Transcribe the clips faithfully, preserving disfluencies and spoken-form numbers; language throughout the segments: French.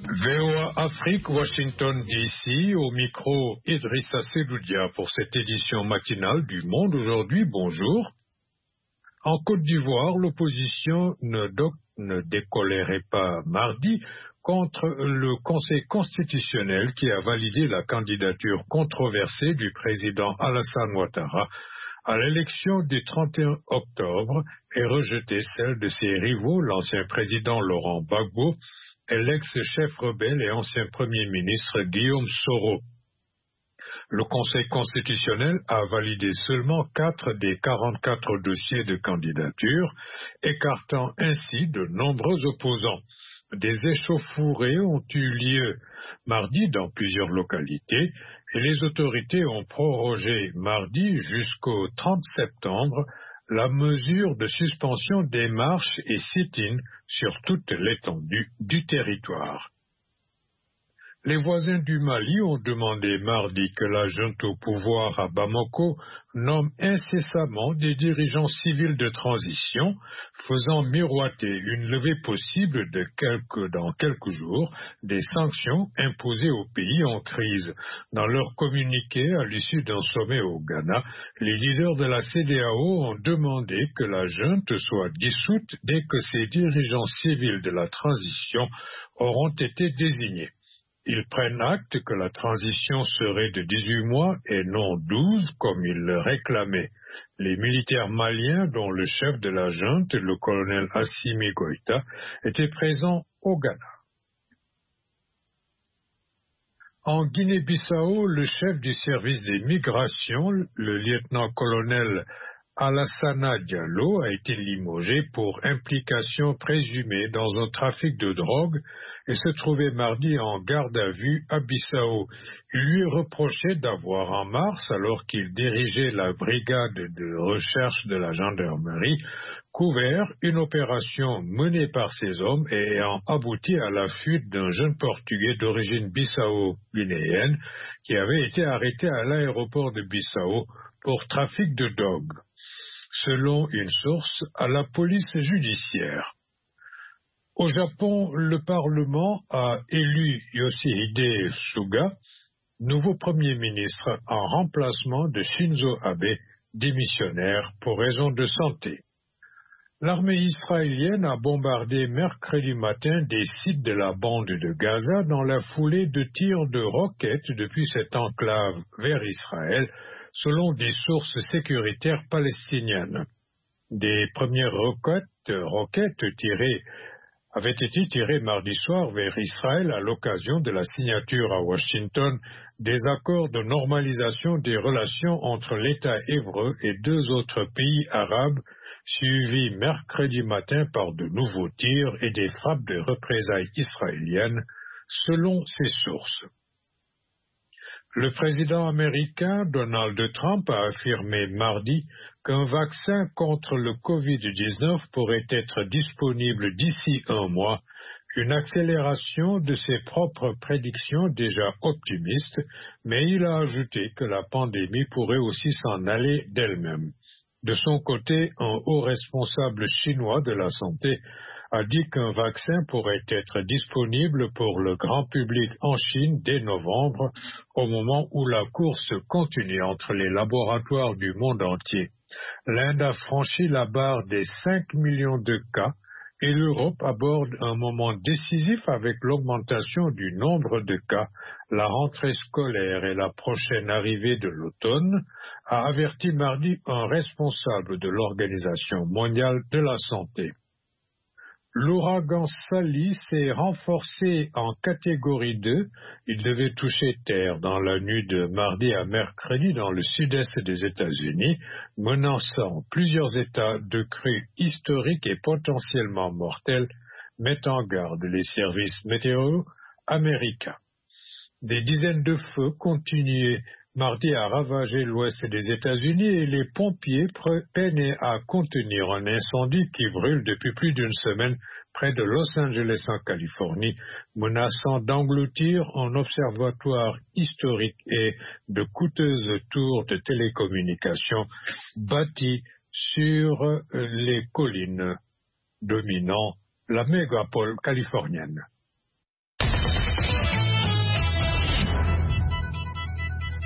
V O A Afrique, Washington D C, au micro Idrissa Seloudia pour cette édition matinale du Monde aujourd'hui. Bonjour. En Côte d'Ivoire, l'opposition ne, doc, ne décolérait pas mardi contre le Conseil constitutionnel qui a validé la candidature controversée du président Alassane Ouattara à l'élection du trente et un octobre et rejeté celle de ses rivaux, l'ancien président Laurent Gbagbo et l'ex-chef rebelle et ancien Premier ministre Guillaume Soro. Le Conseil constitutionnel a validé seulement quatre des quarante-quatre dossiers de candidature, écartant ainsi de nombreux opposants. Des échauffourées ont eu lieu mardi dans plusieurs localités et les autorités ont prorogé mardi jusqu'au trente septembre la mesure de suspension des marches et sit-ins sur toute l'étendue du territoire. Les voisins du Mali ont demandé mardi que la junte au pouvoir à Bamako nomme incessamment des dirigeants civils de transition, faisant miroiter une levée possible de quelques, dans quelques jours des sanctions imposées au pays en crise. Dans leur communiqué à l'issue d'un sommet au Ghana, les leaders de la C D A O ont demandé que la junte soit dissoute dès que ces dirigeants civils de la transition auront été désignés. Ils prennent acte que la transition serait de dix-huit mois et non douze comme ils le réclamaient. Les militaires maliens, dont le chef de la junte, le colonel Assimi Goïta, étaient présents au Ghana. En Guinée-Bissau, le chef du service des migrations, le lieutenant-colonel Alassana Diallo, a été limogé pour implication présumée dans un trafic de drogue et se trouvait mardi en garde à vue à Bissau. Il lui est reproché d'avoir en mars, alors qu'il dirigeait la brigade de recherche de la gendarmerie, couvert une opération menée par ses hommes et ayant abouti à la fuite d'un jeune Portugais d'origine bissau-guinéenne qui avait été arrêté à l'aéroport de Bissau pour trafic de drogue, selon une source à la police judiciaire. Au Japon, le Parlement a élu Yoshihide Suga, nouveau Premier ministre, en remplacement de Shinzo Abe, démissionnaire pour raison de santé. L'armée israélienne a bombardé mercredi matin des sites de la bande de Gaza dans la foulée de tirs de roquettes depuis cette enclave vers Israël, selon des sources sécuritaires palestiniennes. Des premières roquettes, roquettes tirées avaient été tirées mardi soir vers Israël à l'occasion de la signature à Washington des accords de normalisation des relations entre l'État hébreu et deux autres pays arabes, suivis mercredi matin par de nouveaux tirs et des frappes de représailles israéliennes, selon ces sources. Le président américain Donald Trump a affirmé mardi qu'un vaccin contre le covid dix-neuf pourrait être disponible d'ici un mois, une accélération de ses propres prédictions déjà optimistes, mais il a ajouté que la pandémie pourrait aussi s'en aller d'elle-même. De son côté, un haut responsable chinois de la santé a dit qu'un vaccin pourrait être disponible pour le grand public en Chine dès novembre, au moment où la course continue entre les laboratoires du monde entier. L'Inde a franchi la barre des cinq millions de cas et l'Europe aborde un moment décisif avec l'augmentation du nombre de cas, la rentrée scolaire et la prochaine arrivée de l'automne, a averti mardi un responsable de l'Organisation mondiale de la santé. L'ouragan Sally s'est renforcé en catégorie deux. Il devait toucher terre dans la nuit de mardi à mercredi dans le sud-est des États-Unis, menaçant plusieurs États de crues historiques et potentiellement mortelles, mettent en garde les services météo américains. Des dizaines de feux continuaient mardi à ravager l'ouest des États-Unis et les pompiers peinaient à contenir un incendie qui brûle depuis plus d'une semaine près de Los Angeles en Californie, menaçant d'engloutir un observatoire historique et de coûteuses tours de télécommunications bâties sur les collines dominant la mégapole californienne.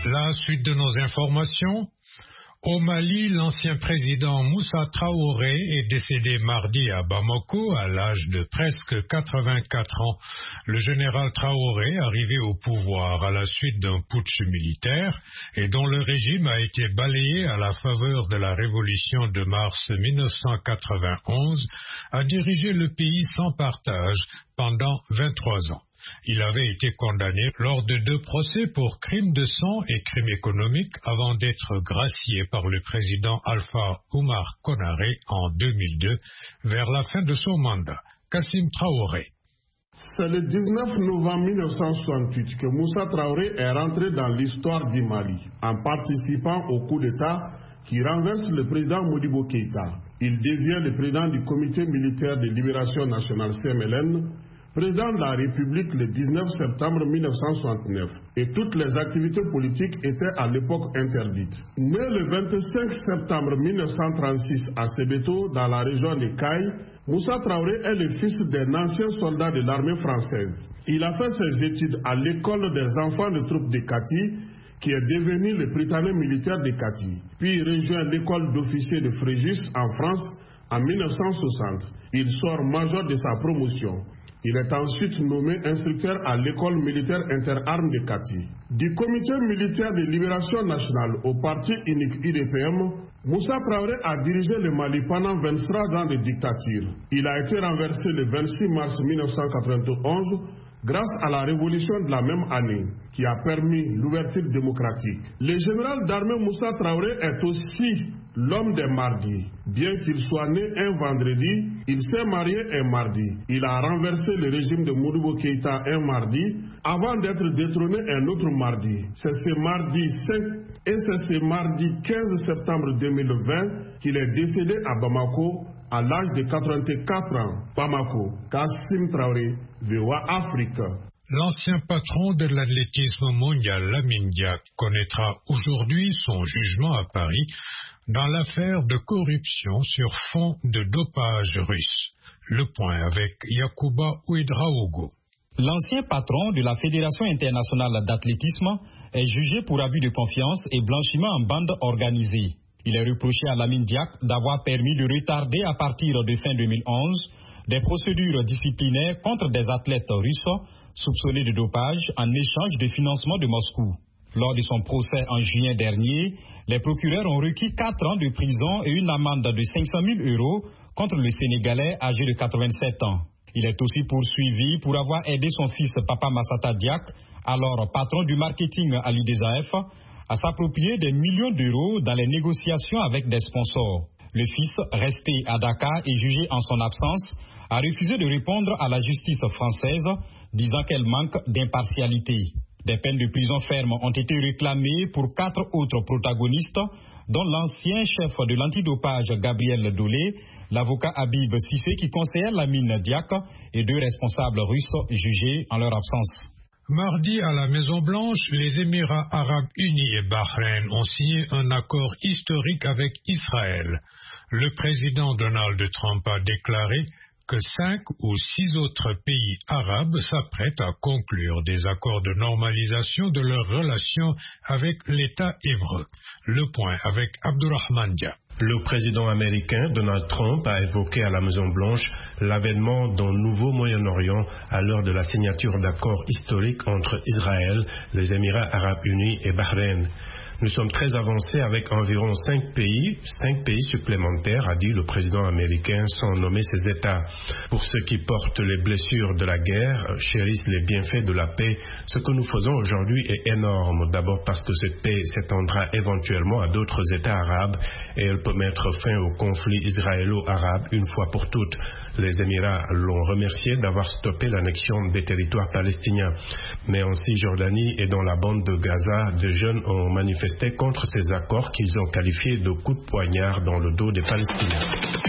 La suite de nos informations. Au Mali, l'ancien président Moussa Traoré est décédé mardi à Bamako à l'âge de presque quatre-vingt-quatre ans. Le général Traoré, arrivé au pouvoir à la suite d'un putsch militaire et dont le régime a été balayé à la faveur de la révolution de mars mille neuf cent quatre-vingt-onze, a dirigé le pays sans partage pendant vingt-trois ans. Il avait été condamné lors de deux procès pour crimes de sang et crimes économiques avant d'être gracié par le président Alpha Oumar Konaré en deux mille deux vers la fin de son mandat. Kassim Traoré. C'est le dix-neuf novembre mille neuf cent soixante-huit que Moussa Traoré est rentré dans l'histoire du Mali en participant au coup d'État qui renverse le président Modibo Keïta. Il devient le président du Comité militaire de libération nationale C M L N, président de la République le dix-neuf septembre mille neuf cent soixante-neuf, et toutes les activités politiques étaient à l'époque interdites. Né le vingt-cinq septembre mille neuf cent trente-six à Sébeto, dans la région de Caille, Moussa Traoré est le fils d'un ancien soldat de l'armée française. Il a fait ses études à l'école des enfants de troupes de Kati, qui est devenu le Prytanée militaire de Kati, puis rejoint l'école d'officiers de Frégis en France en mille neuf cent soixante. Il sort major de sa promotion. Il est ensuite nommé instructeur à l'école militaire interarmes de Kati. Du comité militaire de libération nationale au parti unique U D P M, Moussa Traoré a dirigé le Mali pendant vingt-trois ans de dictature. Il a été renversé le vingt-six mars mille neuf cent quatre-vingt-onze grâce à la révolution de la même année qui a permis l'ouverture démocratique. Le général d'armée Moussa Traoré est aussi l'homme des mardis. Bien qu'il soit né un vendredi, il s'est marié un mardi. Il a renversé le régime de Modibo Keïta un mardi avant d'être détrôné un autre mardi. C'est ce mardi cinq et c'est ce mardi quinze septembre deux mille vingt qu'il est décédé à Bamako à l'âge de quatre-vingt-quatre ans. Bamako, Kassim Traoré, V O A Afrique. L'ancien patron de l'athlétisme mondial, Lamine Diack, connaîtra aujourd'hui son jugement à Paris dans l'affaire de corruption sur fond de dopage russe. Le point avec Yacouba Ouedraogo. L'ancien patron de la Fédération internationale d'athlétisme est jugé pour abus de confiance et blanchiment en bande organisée. Il est reproché à Lamine Diack d'avoir permis de retarder à partir de fin deux mille onze des procédures disciplinaires contre des athlètes russes soupçonnés de dopage en échange de financement de Moscou. Lors de son procès en juin dernier, les procureurs ont requis quatre ans de prison et une amende de cinq cent mille euros contre le Sénégalais âgé de quatre-vingt-sept ans. Il est aussi poursuivi pour avoir aidé son fils Papa Massata Diack, alors patron du marketing à l'I D S A F, à s'approprier des millions d'euros dans les négociations avec des sponsors. Le fils, resté à Dakar et jugé en son absence, a refusé de répondre à la justice française, disant qu'elle manque d'impartialité. Des peines de prison ferme ont été réclamées pour quatre autres protagonistes, dont l'ancien chef de l'antidopage Gabriel Dolé, l'avocat Habib Sissé qui conseillait Lamine Diack et deux responsables russes jugés en leur absence. Mardi, à la Maison-Blanche, les Émirats arabes unis et Bahreïn ont signé un accord historique avec Israël. Le président Donald Trump a déclaré que cinq ou six autres pays arabes s'apprêtent à conclure des accords de normalisation de leurs relations avec l'État hébreu. Le point avec Abdurrahman Dia. Le président américain Donald Trump a évoqué à la Maison-Blanche l'avènement d'un nouveau Moyen-Orient à l'heure de la signature d'accords historiques entre Israël, les Émirats arabes unis et Bahreïn. Nous sommes très avancés avec environ cinq pays, cinq pays supplémentaires, a dit le président américain sans nommer ces États. Pour ceux qui portent les blessures de la guerre, chérissent les bienfaits de la paix, ce que nous faisons aujourd'hui est énorme. D'abord parce que cette paix s'étendra éventuellement à d'autres États arabes et elle peut mettre fin au conflit israélo-arabe une fois pour toutes. Les Émirats l'ont remercié d'avoir stoppé l'annexion des territoires palestiniens. Mais en Cisjordanie et dans la bande de Gaza, des jeunes ont manifesté contre ces accords qu'ils ont qualifiés de coups de poignard dans le dos des Palestiniens.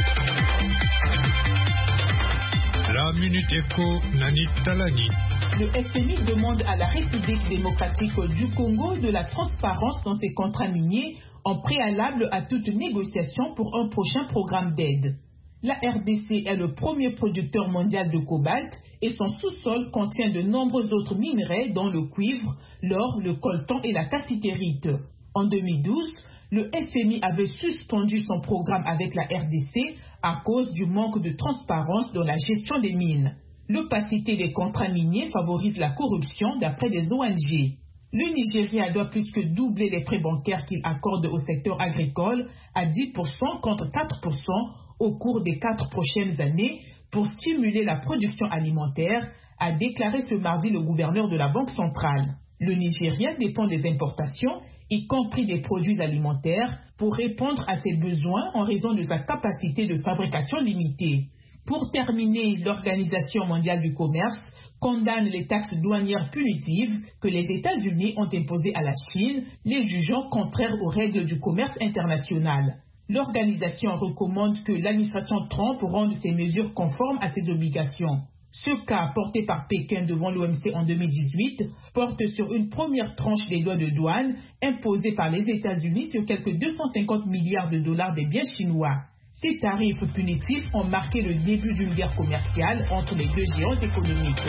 La Minute Éco, Nanit Talani. Le F M I demande à la République démocratique du Congo de la transparence dans ses contrats miniers en préalable à toute négociation pour un prochain programme d'aide. La R D C est le premier producteur mondial de cobalt et son sous-sol contient de nombreux autres minerais dont le cuivre, l'or, le coltan et la cassitérite. En deux mille douze, le F M I avait suspendu son programme avec la R D C à cause du manque de transparence dans la gestion des mines. L'opacité des contrats miniers favorise la corruption d'après des O N G. Le Nigeria doit plus que doubler les prêts bancaires qu'il accorde au secteur agricole à dix pour cent contre quatre pour cent au cours des quatre prochaines années pour stimuler la production alimentaire, a déclaré ce mardi le gouverneur de la Banque centrale. Le Nigeria dépend des importations, y compris des produits alimentaires, pour répondre à ses besoins en raison de sa capacité de fabrication limitée. Pour terminer, l'Organisation mondiale du commerce condamne les taxes douanières punitives que les États-Unis ont imposées à la Chine, les jugeant contraires aux règles du commerce international. L'organisation recommande que l'administration Trump rende ces mesures conformes à ses obligations. Ce cas, porté par Pékin devant l'O M C en deux mille dix-huit, porte sur une première tranche des droits de douane imposés par les États-Unis sur quelques deux cent cinquante milliards de dollars des biens chinois. Ces tarifs punitifs ont marqué le début d'une guerre commerciale entre les deux géants économiques.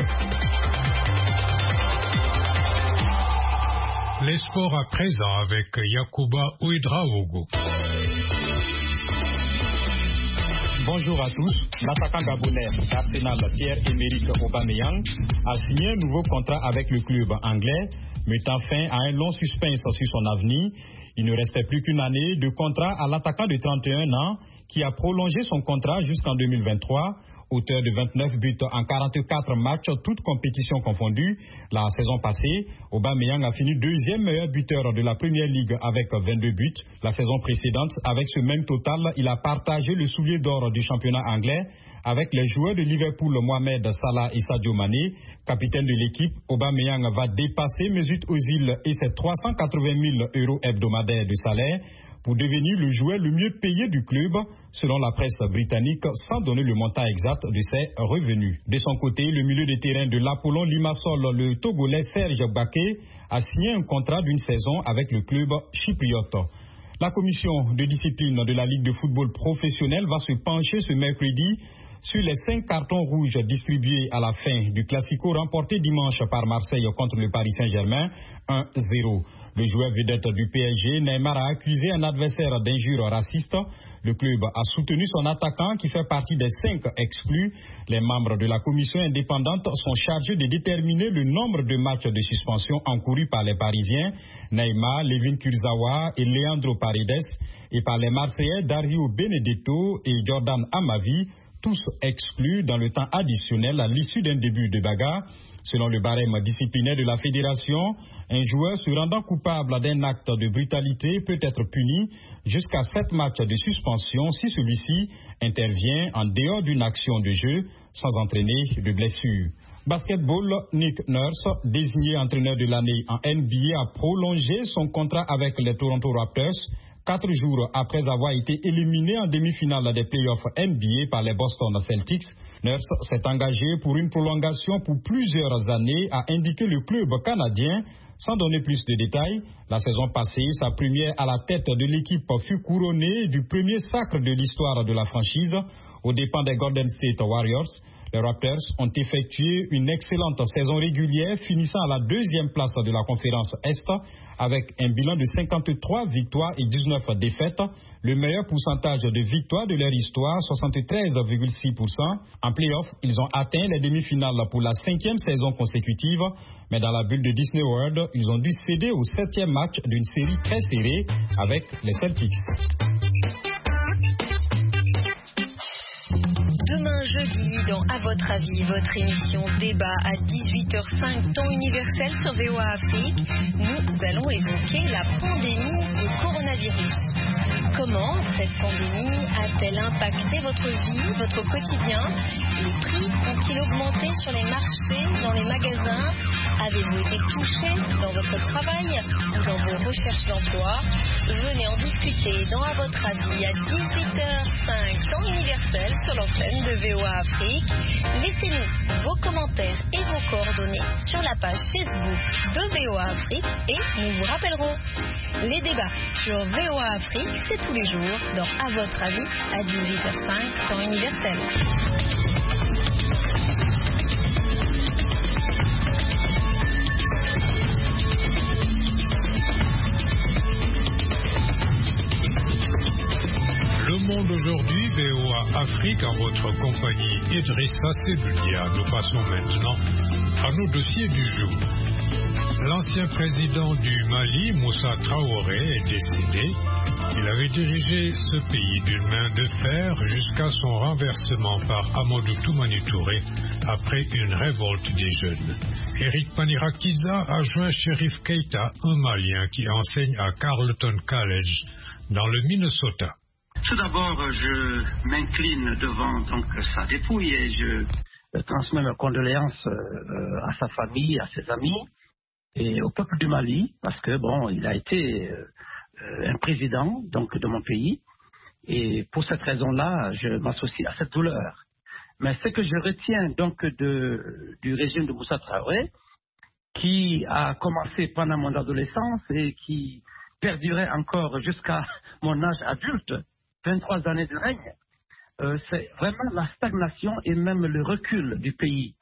Les sports à présent avec Yacouba Ouedraogo. Bonjour à tous. L'attaquant gabonais d'Arsenal Pierre-Emerick Aubameyang a signé un nouveau contrat avec le club anglais, mettant fin à un long suspense sur son avenir. Il ne restait plus qu'une année de contrat à l'attaquant de trente et un ans qui a prolongé son contrat jusqu'en deux mille vingt-trois. Auteur de vingt-neuf buts en quarante-quatre matchs, toutes compétitions confondues. La saison passée, Aubameyang a fini deuxième meilleur buteur de la Première Ligue avec vingt-deux buts. La saison précédente, avec ce même total, il a partagé le soulier d'or du championnat anglais avec les joueurs de Liverpool Mohamed Salah et Sadio Mané. Capitaine de l'équipe, Aubameyang va dépasser Mesut Ozil et ses trois cent quatre-vingt mille euros hebdomadaires de salaire pour devenir le joueur le mieux payé du club, selon la presse britannique, sans donner le montant exact de ses revenus. De son côté, le milieu de terrain de l'Apollon Limassol, le Togolais Serge Baké, a signé un contrat d'une saison avec le club chypriote. La commission de discipline de la Ligue de football professionnel va se pencher ce mercredi sur les cinq cartons rouges distribués à la fin du Classico remporté dimanche par Marseille contre le Paris Saint-Germain, un zéro. Le joueur vedette du P S G, Neymar, a accusé un adversaire d'injures racistes. Le club a soutenu son attaquant qui fait partie des cinq exclus. Les membres de la commission indépendante sont chargés de déterminer le nombre de matchs de suspension encourus par les Parisiens, Neymar, Levin Kurzawa et Leandro Paredes, et par les Marseillais Dario Benedetto et Jordan Amavi, tous exclus dans le temps additionnel à l'issue d'un début de bagarre. Selon le barème disciplinaire de la fédération, un joueur se rendant coupable d'un acte de brutalité peut être puni jusqu'à sept matchs de suspension si celui-ci intervient en dehors d'une action de jeu sans entraîner de blessure. Basketball, Nick Nurse, désigné entraîneur de l'année en N B A, a prolongé son contrat avec les Toronto Raptors quatre jours après avoir été éliminé en demi-finale des playoffs N B A par les Boston Celtics. Nurse s'est engagé pour une prolongation pour plusieurs années, a indiqué le club canadien. Sans donner plus de détails, la saison passée, sa première à la tête de l'équipe fut couronnée du premier sacre de l'histoire de la franchise aux dépens des Golden State Warriors. Les Raptors ont effectué une excellente saison régulière, finissant à la deuxième place de la conférence Est avec un bilan de cinquante-trois victoires et dix-neuf défaites, le meilleur pourcentage de victoires de leur histoire, soixante-treize virgule six pour cent. En play-off, ils ont atteint les demi-finales pour la cinquième saison consécutive, mais dans la bulle de Disney World, ils ont dû céder au septième match d'une série très serrée avec les Celtics. Demain jeudi, dans À votre avis, votre émission débat à dix-huit heures cinq, temps universel sur V O A Afrique, nous allons évoquer la pandémie du coronavirus. Comment cette pandémie a-t-elle impacté votre vie, votre quotidien? Les prix ont-ils augmenté sur les marchés, dans les magasins? Avez-vous été touché dans votre travail ou dans vos recherches d'emploi? Venez en discuter dans À votre avis à dix-huit heures cinq temps universel sur l'antenne de V O A Afrique. Laissez-nous vos commentaires et vos coordonnées sur la page Facebook de V O A Afrique et nous vous rappellerons. Les débats sur V O A Afrique, c'est tous les jours dans À votre avis à dix-huit heures cinq temps universel. Le monde aujourd'hui, V O A Afrique, en votre compagnie Idrissa Seloudia. Nous passons maintenant à nos dossiers du jour. L'ancien président du Mali, Moussa Traoré, est décédé. Il avait dirigé ce pays d'une main de fer jusqu'à son renversement par Amadou Toumani Touré après une révolte des jeunes. Eric Panirakiza a joint Sheriff Keita, un Malien qui enseigne à Carleton College dans le Minnesota. Tout d'abord, je m'incline devant donc sa dépouille et je transmets mes condoléances euh, à sa famille, à ses amis et au peuple du Mali, parce que bon, il a été euh, un président donc de mon pays, et pour cette raison-là, je m'associe à cette douleur. Mais ce que je retiens donc de, du régime de Moussa Traoré, qui a commencé pendant mon adolescence et qui perdurait encore jusqu'à mon âge adulte, vingt-trois années de règne, euh, c'est vraiment la stagnation et même le recul du pays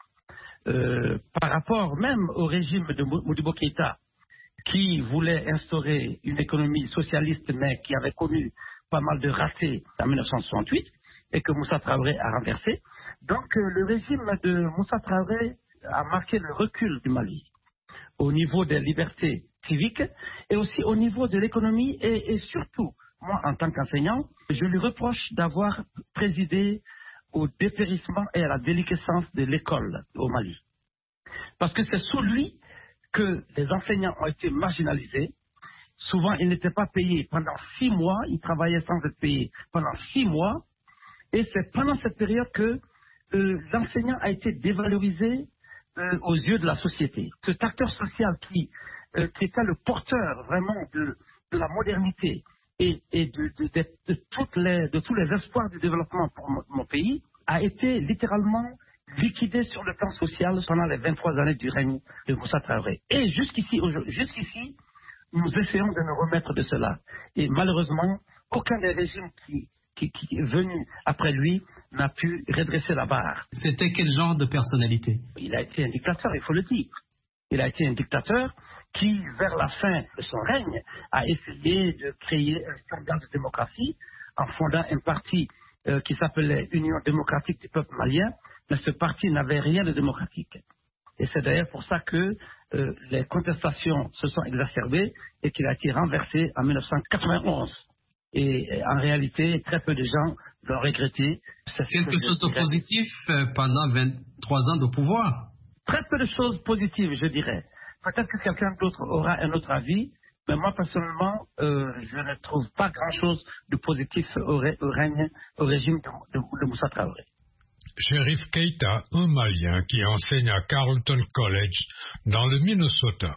euh, par rapport même au régime de Modibo Keïta, qui voulait instaurer une économie socialiste mais qui avait connu pas mal de ratés en mille neuf cent soixante-huit et que Moussa Traoré a renversé. Donc euh, le régime de Moussa Traoré a marqué le recul du Mali au niveau des libertés civiques et aussi au niveau de l'économie et, et surtout, moi, en tant qu'enseignant, je lui reproche d'avoir présidé au dépérissement et à la déliquescence de l'école au Mali. Parce que c'est sous lui que les enseignants ont été marginalisés. Souvent, ils n'étaient pas payés pendant six mois. Ils travaillaient sans être payés pendant six mois. Et c'est pendant cette période que euh, l'enseignant a été dévalorisé euh, aux yeux de la société. Cet acteur social qui, euh, qui était le porteur vraiment de, de la modernité, et, et de, de, de, de, toutes les, de tous les espoirs du développement pour mon, mon pays, a été littéralement liquidé sur le plan social pendant les vingt-trois années du règne de Moussa Traoré. Et jusqu'ici, jusqu'ici, nous essayons de nous remettre de cela. Et malheureusement, aucun des régimes qui, qui, qui est venu après lui n'a pu redresser la barre. C'était quel genre de personnalité? Il a été un dictateur, il faut le dire. Il a été un dictateur qui, vers la fin de son règne, a essayé de créer un standard de démocratie en fondant un parti euh, qui s'appelait Union démocratique du peuple malien, mais ce parti n'avait rien de démocratique. Et c'est d'ailleurs pour ça que euh, les contestations se sont exacerbées et qu'il a été renversé en mille neuf cent quatre-vingt-onze. Et, et en réalité, très peu de gens l'ont regretté. C'est quelque chose de positif euh, pendant vingt-trois ans de pouvoir? Très peu de choses positives, je dirais. Peut-être que quelqu'un d'autre aura un autre avis, mais moi, personnellement, euh, je ne trouve pas grand-chose de positif au, ré, au, règne, au régime de, de, de Moussa Traoré. Sheriff Keita, un Malien qui enseigne à Carleton College dans le Minnesota.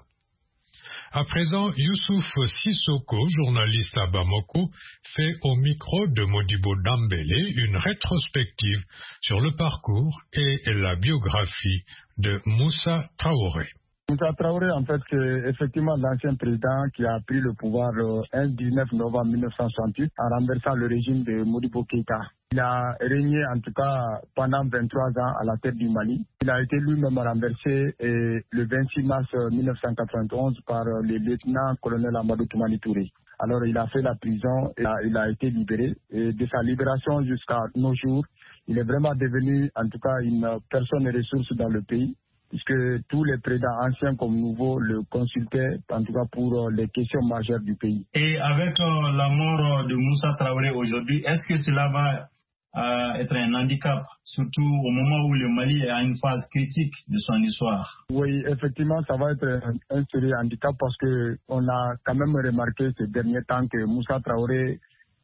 À présent, Youssouf Sissoko, journaliste à Bamako, fait au micro de Modibo Dambélé une rétrospective sur le parcours et la biographie de Moussa Traoré. Moussa Traoré, en fait, c'est effectivement l'ancien président qui a pris le pouvoir le dix-neuf novembre mille neuf cent soixante-huit en renversant le régime de Modibo Keïta. Il a régné en tout cas pendant vingt-trois ans à la tête du Mali. Il a été lui-même renversé et, le vingt-six mars mille neuf cent quatre-vingt-onze par le lieutenant-colonel Amadou Toumani Touré. Alors il a fait la prison et il a été libéré. Et de sa libération jusqu'à nos jours, il est vraiment devenu en tout cas une personne ressource dans le pays, puisque tous les présidents anciens comme nouveaux le consultaient, en tout cas pour les questions majeures du pays. Et avec euh, la mort de Moussa Traoré aujourd'hui, est-ce que cela va euh, être un handicap, surtout au moment où le Mali est à une phase critique de son histoire? Oui, effectivement, ça va être un, un sérieux handicap parce qu'on a quand même remarqué ces derniers temps que Moussa Traoré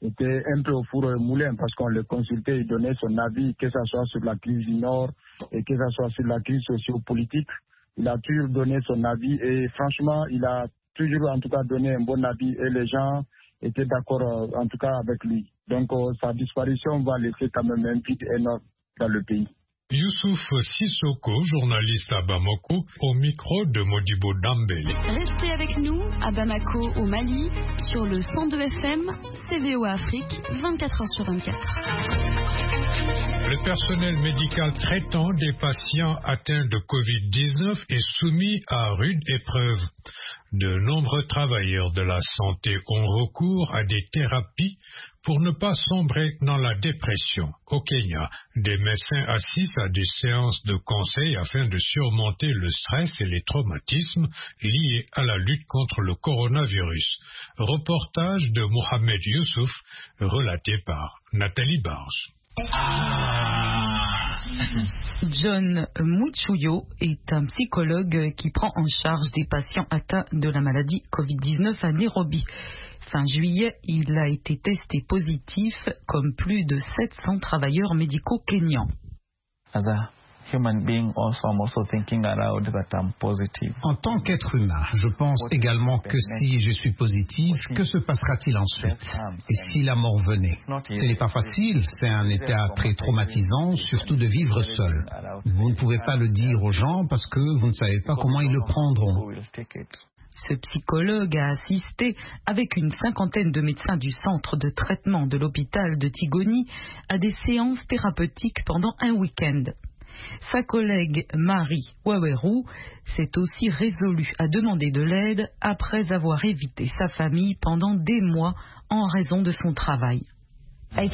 était un peu au four et moulin parce qu'on le consultait, il donnait son avis, que ce soit sur la crise du Nord et que ce soit sur la crise sociopolitique. Il a toujours donné son avis et franchement, il a toujours en tout cas donné un bon avis et les gens étaient d'accord en tout cas avec lui. Donc sa disparition va laisser quand même un vide énorme dans le pays. Youssouf Sissoko, journaliste à Bamako, au micro de Modibo Dambélé. Restez avec nous à Bamako, au Mali, sur le cent deux F M, C V O Afrique, vingt-quatre heures sur vingt-quatre. Le personnel médical traitant des patients atteints de covid dix-neuf est soumis à rude épreuve. De nombreux travailleurs de la santé ont recours à des thérapies pour ne pas sombrer dans la dépression. Au Kenya, des médecins assistent à des séances de conseil afin de surmonter le stress et les traumatismes liés à la lutte contre le coronavirus. Reportage de Mohamed Youssouf, relaté par Nathalie Barge. John Muchuyo est un psychologue qui prend en charge des patients atteints de la maladie covid dix-neuf à Nairobi. Fin juillet, il a été testé positif comme plus de sept cents travailleurs médicaux kenyans. En tant qu'être humain, je pense également que si je suis positif, que se passera-t-il ensuite? Et si la mort venait? Ce n'est pas facile, c'est un état très traumatisant, surtout de vivre seul. Vous ne pouvez pas le dire aux gens parce que vous ne savez pas comment ils le prendront. Ce psychologue a assisté avec une cinquantaine de médecins du centre de traitement de l'hôpital de Tigoni à des séances thérapeutiques pendant un week-end. Sa collègue Marie Waweru s'est aussi résolue à demander de l'aide après avoir évité sa famille pendant des mois en raison de son travail. Je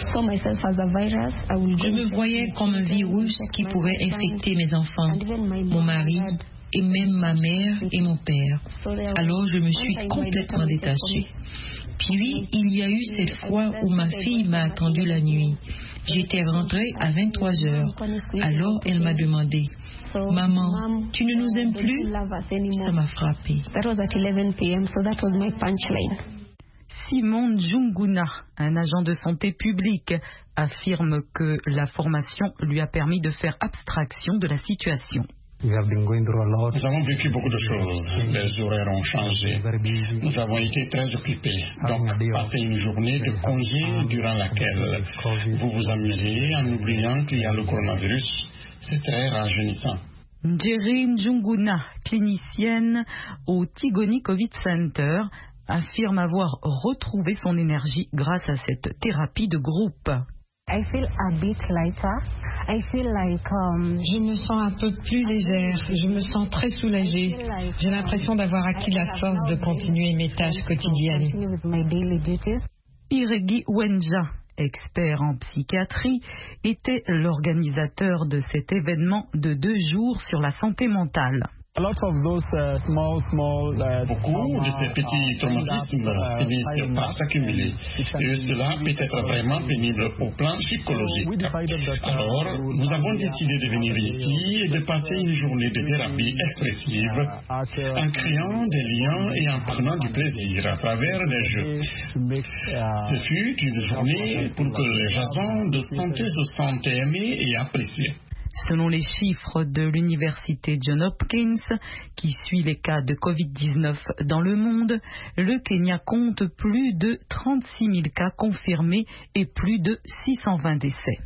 me voyais comme un virus qui pourrait infecter mes enfants, mon mari et même ma mère et mon père. Alors je me suis complètement détachée. Puis il y a eu cette fois où ma fille m'a attendue la nuit. J'étais rentrée à vingt-trois heures. Alors elle m'a demandé: Maman, tu ne nous aimes plus? Ça m'a frappée. Simon Njunguna, un agent de santé publique, affirme que la formation lui a permis de faire abstraction de la situation. Nous avons vécu beaucoup de choses. Les horaires ont changé. Nous avons été très occupés. Donc, passer une journée de congé durant laquelle vous vous amusez en oubliant qu'il y a le coronavirus, c'est très rajeunissant. Njeri Njunguna, clinicienne au Tigoni Covid Center, affirme avoir retrouvé son énergie grâce à cette thérapie de groupe. I feel a bit lighter. I feel like, um, je me sens un peu plus légère. Je me sens très soulagée. J'ai l'impression d'avoir acquis la force de continuer mes tâches quotidiennes. Iregi Wenja, expert en psychiatrie, était l'organisateur de cet événement de deux jours sur la santé mentale. Beaucoup de ces petits traumatismes finissent par s'accumuler et cela peut être vraiment pénible au plan psychologique. Alors, nous avons décidé de venir ici et de passer une journée de thérapie expressive en créant des liens et en prenant du plaisir à travers des jeux. Ce fut une journée pour que les agents de santé se sentent aimés et appréciés. Selon les chiffres de l'université Johns Hopkins, qui suit les cas de covid dix-neuf dans le monde, le Kenya compte plus de trente-six mille cas confirmés et plus de six cent vingt décès.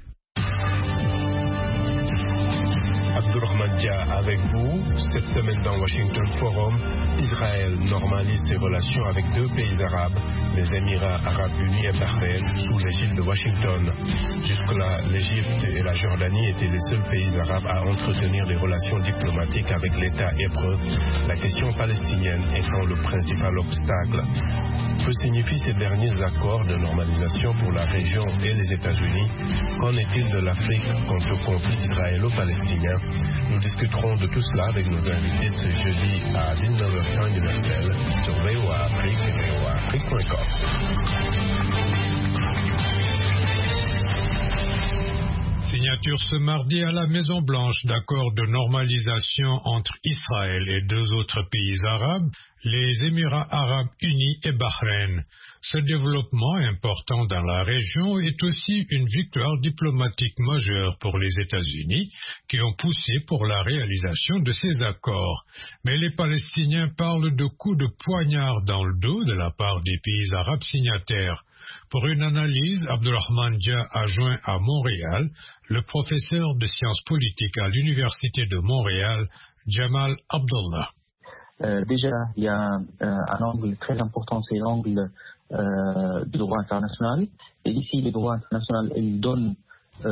Abdurrahman Dia avec vous. Cette semaine dans Washington Forum, Israël normalise ses relations avec deux pays arabes, les Émirats arabes unis et Bahreïn, sous l'égide de Washington. Jusque-là, l'Égypte et la Jordanie étaient les seuls pays arabes à entretenir des relations diplomatiques avec l'État hébreu, la question palestinienne étant le principal obstacle. Que signifient ces derniers accords de normalisation pour la région et les États-Unis? Qu'en est-il de l'Afrique contre le conflit israélo-palestinien? Nous discuterons de tout cela avec nos invités ce jeudi à dix-neuf heures temps universel sur V O A Afrique et V O A Afrique point com. Signature ce mardi à la Maison-Blanche d'accords de normalisation entre Israël et deux autres pays arabes, les Émirats arabes unis et Bahreïn. Ce développement important dans la région est aussi une victoire diplomatique majeure pour les États-Unis qui ont poussé pour la réalisation de ces accords. Mais les Palestiniens parlent de coups de poignard dans le dos de la part des pays arabes signataires. Pour une analyse, Abdulrahman Dia a joint à Montréal le professeur de sciences politiques à l'Université de Montréal, Jamal Abdallah. Euh, déjà, il y a euh, un angle très important, c'est l'angle euh, du droit international. Et ici, le droit international, il donne euh,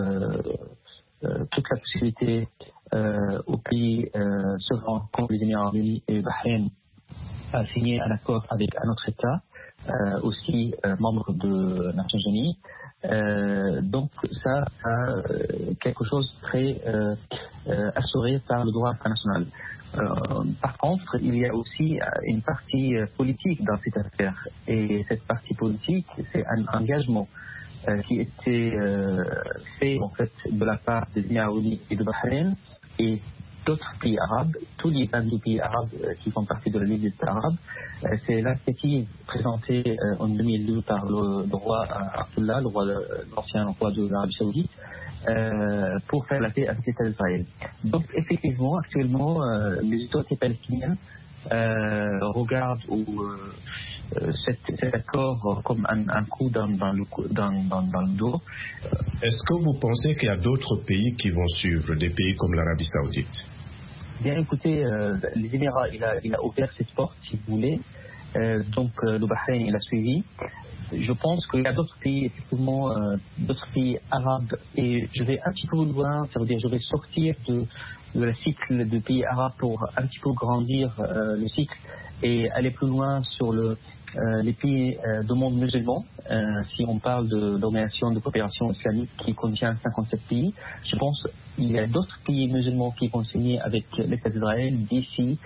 euh, toute la possibilité euh, aux pays euh, souverains comme les Émirats arabes unis et Bahreïn à signer un accord avec un autre État. Euh, aussi euh, membre de Nations Unies. Euh, donc ça, ça euh, quelque chose de très euh, euh, assuré par le droit international. Euh, par contre, il y a aussi euh, une partie euh, politique dans cette affaire. Et cette partie politique, c'est un engagement euh, qui était euh, fait en fait de la part des Émirats unis et de Bahreïn et d'autres pays arabes, tous les vingt-deux pays arabes euh, qui font partie de la Ligue des États arabes. Euh, c'est l'initiative présentée euh, en deux mille deux par le, le roi Abdullah, le roi de, l'ancien roi de l'Arabie Saoudite, euh, pour faire la paix avec l'État d'Israël. Donc effectivement, actuellement, euh, les autorités palestiniennes euh, regardent ou, euh, cet, cet accord comme un, un coup dans, dans, le, dans, dans, dans le dos. Est-ce que vous pensez qu'il y a d'autres pays qui vont suivre, des pays comme l'Arabie Saoudite? Bien écoutez, euh, les Émirats, il a, il a ouvert cette porte, si vous voulez. Euh, donc euh, le Bahreïn, il a suivi. Je pense qu'il y a d'autres pays, effectivement, euh, d'autres pays arabes. Et je vais un petit peu loin, ça veut dire je vais sortir de, de la cycle de pays arabes pour un petit peu grandir euh, le cycle et aller plus loin sur le, euh, les pays euh, du monde musulman. Euh, si on parle de l'organisation de coopération islamique qui contient cinquante-sept pays, je pense qu'il y a d'autres pays musulmans qui vont signer avec l'État d'Israël d'ici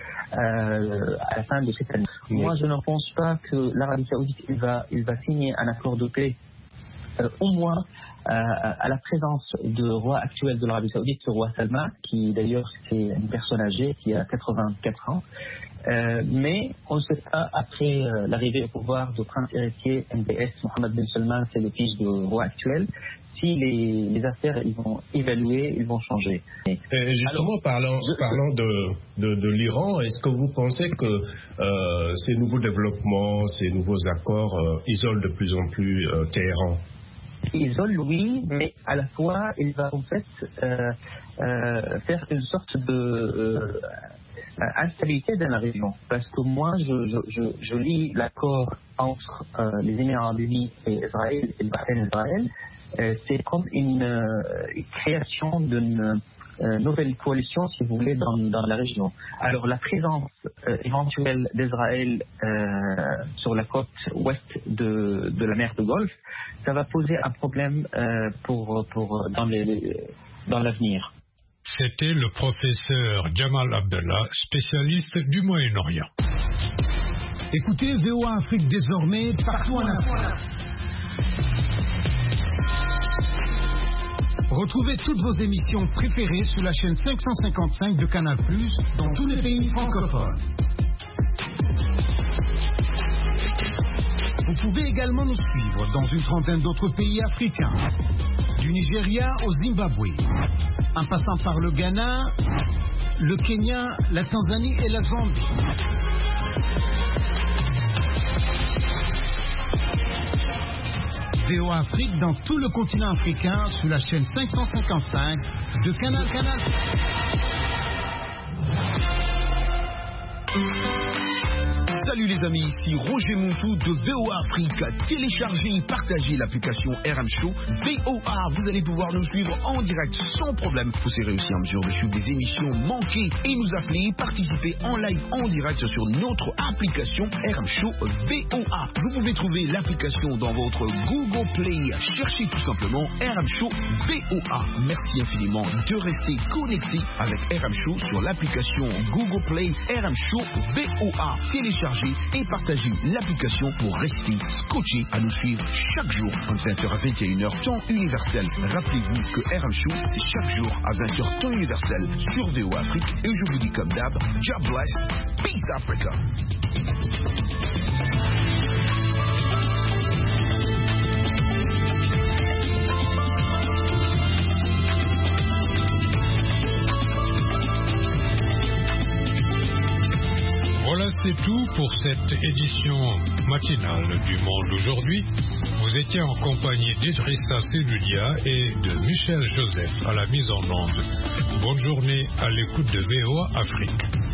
euh, à la fin de cette année. Oui. Moi, je ne pense pas que l'Arabie Saoudite il va, il va signer un accord de paix, euh, au moins euh, à la présence du roi actuel de l'Arabie Saoudite, le roi Salman, qui d'ailleurs c'est une personne âgée qui a quatre-vingt-quatre ans. Euh, mais on ne sait pas, après euh, l'arrivée au pouvoir du prince héritier M B S, Mohammed bin Salman, c'est le fils du roi actuel, si les, les affaires ils vont évaluer, ils vont changer. Et justement, Alors, parlant, je, parlant de, de, de l'Iran, est-ce que vous pensez que euh, ces nouveaux développements, ces nouveaux accords euh, isolent de plus en plus euh, Téhéran? Isole, oui, mais à la fois, il va en fait euh, euh, faire une sorte de euh, instabilité dans la région. Parce que moi, je, je, je lis l'accord entre euh, les Émirats arabes unis et Israël, et le Bahreïn et Israël. Euh, c'est comme une, euh, une création d'une euh, nouvelle coalition, si vous voulez, dans, dans la région. Alors, la présence euh, éventuelle d'Israël euh, sur la côte ouest de, de la mer de Golfe, ça va poser un problème euh, pour, pour, dans, les, dans l'avenir. C'était le professeur Jamal Abdallah, spécialiste du Moyen-Orient. Écoutez V O A Afrique désormais partout en Afrique. Retrouvez toutes vos émissions préférées sur la chaîne cinq cent cinquante-cinq de Canal plus, dans tous les pays francophones. Vous pouvez également nous suivre dans une trentaine d'autres pays africains, du Nigeria au Zimbabwe, en passant par le Ghana, le Kenya, la Tanzanie et la Zambie. V O A Afrique dans tout le continent africain sur la chaîne cinq cent cinquante-cinq de Canal Canal. Salut les amis, ici Roger Montou de V O A Afrique. Téléchargez et partagez l'application R M Show V O A. Vous allez pouvoir nous suivre en direct sans problème. Vous serez aussi en mesure de suivre des émissions manquées et nous appeler, participer en live en direct sur notre application R M Show V O A. Vous pouvez trouver l'application dans votre Google Play. Cherchez tout simplement R M Show V O A. Merci infiniment de rester connecté avec R M Show sur l'application Google Play R M Show V O A. Téléchargez télécharger et partager l'application pour rester scotché à nous suivre chaque jour entre vingt heures à vingt et une heures temps universel. Rappelez-vous que R M Show c'est chaque jour à vingt heures temps universel sur V O A Afrique et je vous dis comme d'hab, God bless, peace Africa. Voilà, c'est tout pour cette édition matinale du Monde aujourd'hui. Vous étiez en compagnie d'Idrissa Seloudia et de Michel Joseph à la mise en onde. Bonne journée à l'écoute de V O A Afrique.